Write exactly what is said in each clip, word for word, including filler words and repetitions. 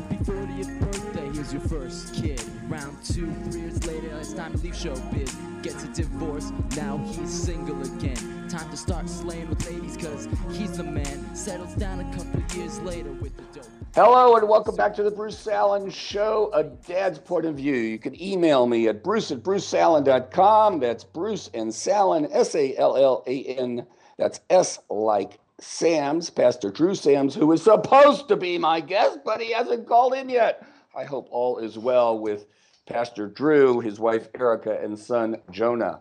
happy fortieth birthday, here's your first kid. Round two, three years later, it's time to leave showbiz. Gets a divorce, now he's single again. Time to start slaying with ladies, cause he's the man. Settles down a couple of years later with the dope. Hello and welcome back to the Bruce Sallin Show, a dad's point of view. You can email me at bruce at bruce sallin dot com. That's Bruce and Sallin, S A L L A N. That's S like Sam's, Pastor Drew Sams, who is supposed to be my guest, but he hasn't called in yet. I hope all is well with Pastor Drew, his wife Erica, and son Jonah.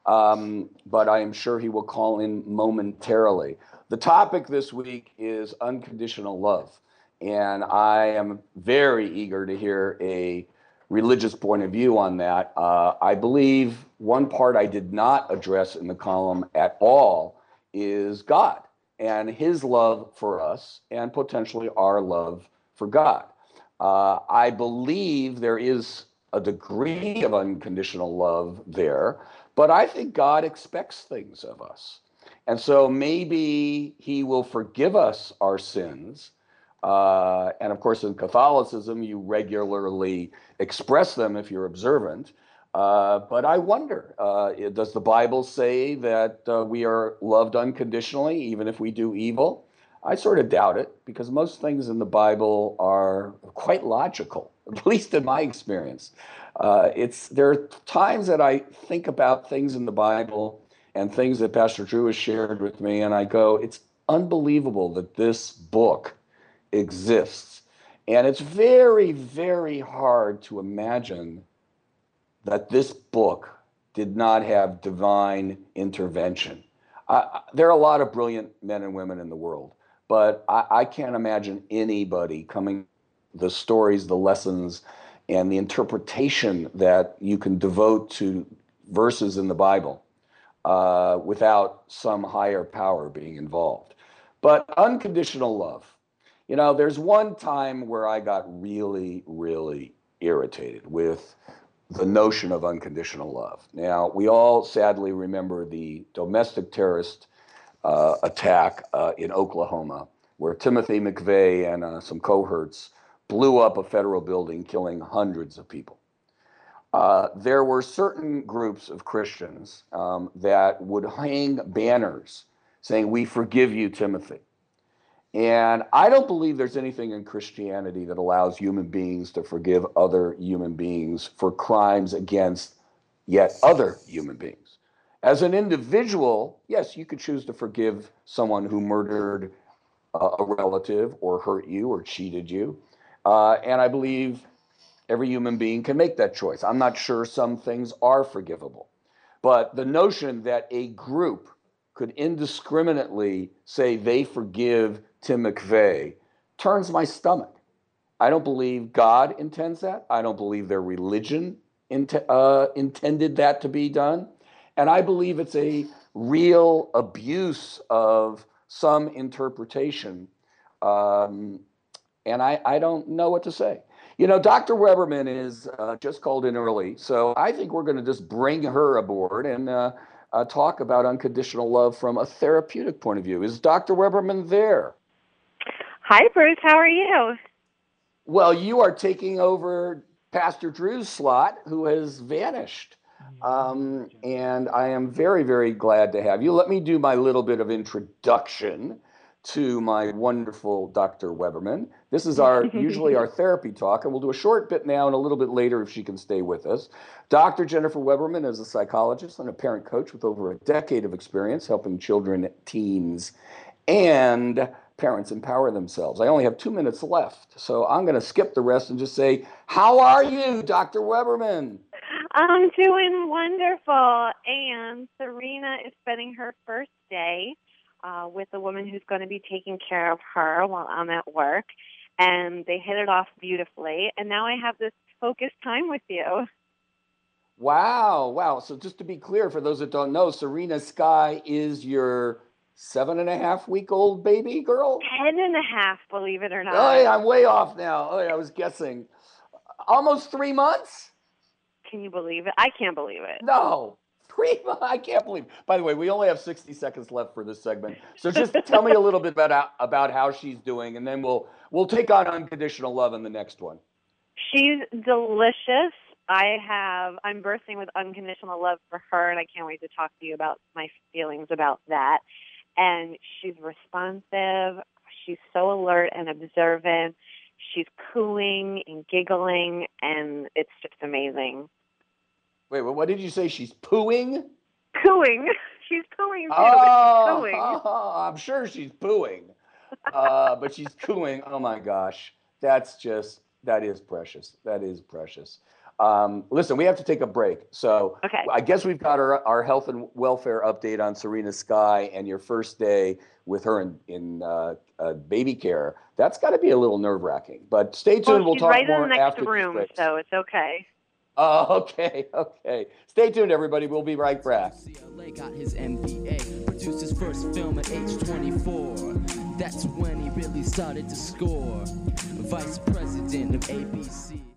Um, but I am sure he will call in momentarily. The topic this week is unconditional love. And I am very eager to hear a religious point of view on that. Uh, I believe one part I did not address in the column at all is God and his love for us and potentially our love for God. Uh, I believe there is a degree of unconditional love there, but I think God expects things of us. And so maybe he will forgive us our sins. Uh, and of course, in Catholicism, you regularly express them if you're observant. Uh, but I wonder, uh, does the Bible say that uh, we are loved unconditionally, even if we do evil? I sort of doubt it, because most things in the Bible are quite logical, at least in my experience. Uh, it's there are times that I think about things in the Bible and things that Pastor Drew has shared with me, and I go, it's unbelievable that this book exists. And it's very, very hard to imagine that this book did not have divine intervention. Uh, there are a lot of brilliant men and women in the world, but I, I can't imagine anybody coming, the stories, the lessons, and the interpretation that you can devote to verses in the Bible uh, without some higher power being involved. But unconditional love. You know, there's one time where I got really, really irritated with the notion of unconditional love. Now, we all sadly remember the domestic terrorist uh, attack uh, in Oklahoma, where Timothy McVeigh and uh, some cohorts blew up a federal building, killing hundreds of people. Uh, there were certain groups of Christians um, that would hang banners saying, "We forgive you, Timothy." And I don't believe there's anything in Christianity that allows human beings to forgive other human beings for crimes against yet other human beings. As an individual, yes, you could choose to forgive someone who murdered uh, a relative or hurt you or cheated you. Uh, and I believe every human being can make that choice. I'm not sure some things are forgivable. But the notion that a group could indiscriminately say they forgive Tim McVeigh turns my stomach. I don't believe God intends that. I don't believe their religion int- uh, intended that to be done. And I believe it's a real abuse of some interpretation. Um, and I, I don't know what to say. You know, Doctor Weberman is uh, just called in early, so I think we're going to just bring her aboard and uh, uh, talk about unconditional love from a therapeutic point of view. Is Doctor Weberman there? Hi, Bruce. How are you? Well, you are taking over Pastor Drew's slot, who has vanished. Um, and I am very, very glad to have you. Let me do my little bit of introduction to my wonderful Doctor Weberman. This is our usually our therapy talk, and we'll do a short bit now and a little bit later if she can stay with us. Doctor Jennifer Weberman is a psychologist and a parent coach with over a decade of experience helping children, teens, and parents empower themselves. I only have two minutes left, so I'm going to skip the rest and just say, how are you, Doctor Weberman? I'm doing wonderful, and Serena is spending her first day uh, with a woman who's going to be taking care of her while I'm at work, and they hit it off beautifully, and now I have this focused time with you. Wow, wow. So just to be clear, for those that don't know, Serena Sky is your seven and a half week old baby girl? Ten and a half, believe it or not. Oh, yeah, I'm way off now. Oh, yeah, I was guessing. Almost three months? Can you believe it? I can't believe it. No. Prima, I can't believe. By the way, we only have sixty seconds left for this segment, so just tell me a little bit about about how she's doing, and then we'll we'll take on Unconditional Love in the next one. She's delicious. I have. I'm bursting with unconditional love for her, and I can't wait to talk to you about my feelings about that. And she's responsive. She's so alert and observant. She's cooing and giggling, and it's just amazing. Wait, what did you say? She's pooing? Cooing. She's cooing too, oh, but she's cooing. Oh, I'm sure she's pooing. Uh, but she's cooing. Oh, my gosh. That's just, that is precious. That is precious. Um, listen, we have to take a break. So okay. I guess we've got our, our health and welfare update on Serena Sky and your first day with her in, in uh, uh, baby care. That's got to be a little nerve-wracking. But stay tuned. Well, we'll she's talk right more in the next after room, this break. so it's okay. Oh, okay, okay. Stay tuned, everybody. We'll be right back. C L A got his M B A, produced his first film at age twenty-four. That's when he really started to score. Vice president of A B C.